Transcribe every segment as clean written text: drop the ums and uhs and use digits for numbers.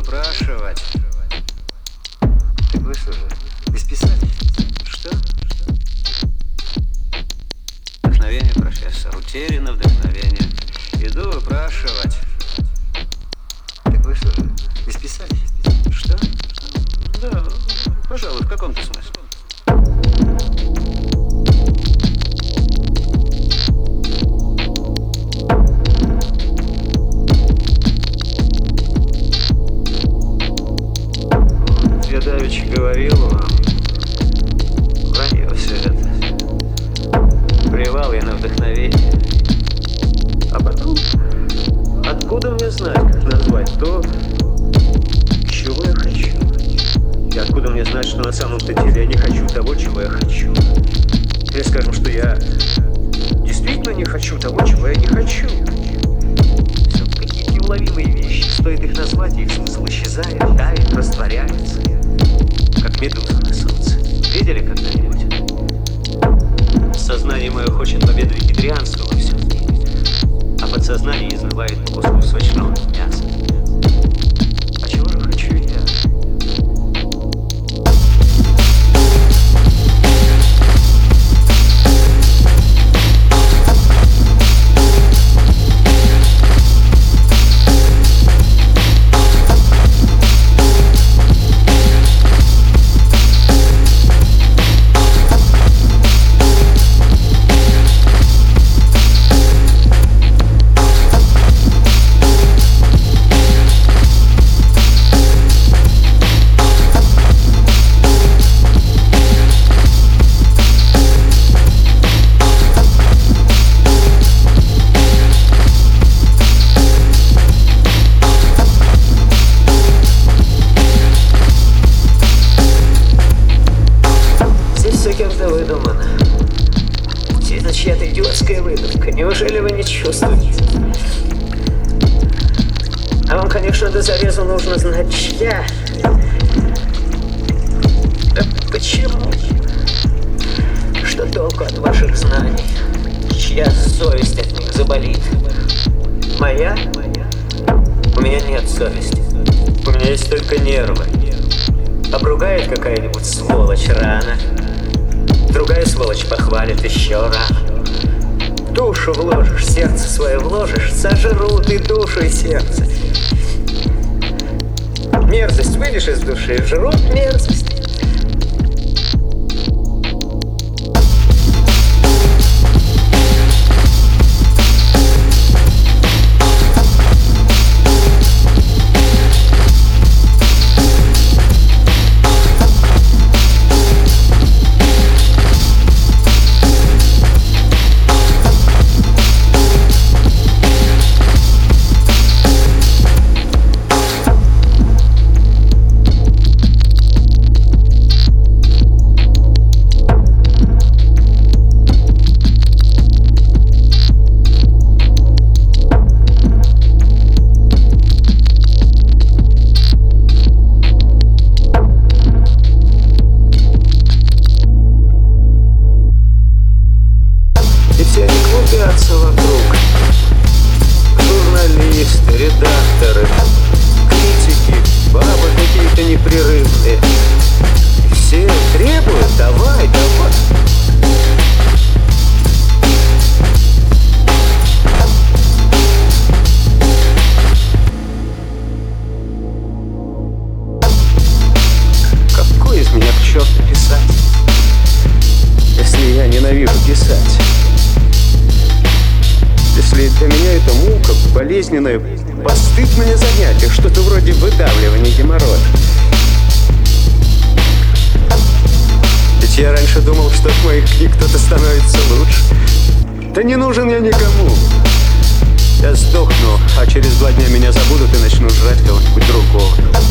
выпрашивать. Ты выслушай. Без писателей. Что? Вдохновение, профессор. Утеряно вдохновение. Иду выпрашивать. Так выслушай. Без писателей. Что? Да, пожалуй, в каком-то смысле. Я давеча говорил вам, вранье все это. Плевал я на вдохновение. А потом, откуда мне знать, как назвать то, чего я хочу? И откуда мне знать, что на самом-то деле я не хочу того, чего я хочу? Или скажем, что я действительно не хочу того, чего я не хочу? Все какие-то неуловимые вещи. Стоит их назвать, и их смысл исчезает, тает, растворяется. Как медуза на солнце. Видели когда-нибудь? Сознание мое хочет победы вегетарианства во всем мире, а подсознание изнывает по куску сочного мяса. А чего же хочу я? Кем-то выдумано. Это чья-то идиотская выдумка. Неужели вы не чувствуете? А вам, конечно, до зарезу нужно знать, чья. Да почему? Что толку от ваших знаний? Чья совесть от них заболит? Моя? У меня нет совести. У меня есть только нервы. Обругает какая-нибудь сволочь рано. Другая сволочь похвалит еще рано. Душу вложишь, сердце свое вложишь, сожрут и душу, и сердце. Мерзость выйдешь из души, жрут мерзость. Вокруг журналисты, редакторы, критики, бабы какие-то непрерывные. Все требуют, давай, давай. Какой из меня к черту писать, если я ненавижу писать? Если для меня это мука, болезненное, постыдное занятие, что-то вроде выдавливания геморроя. Ведь я раньше думал, что от моих книг кто-то становится лучше. Да не нужен я никому. Я сдохну, а через 2 дня меня забудут и начнут жрать кого-нибудь другого.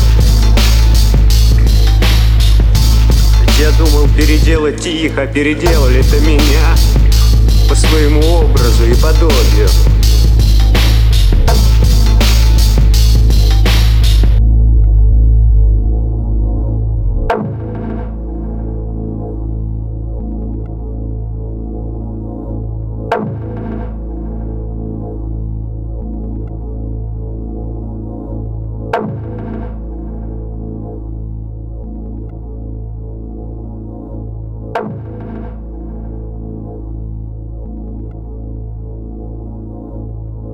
Ведь я думал переделать их, а переделали-то меня по своему образу и подобию.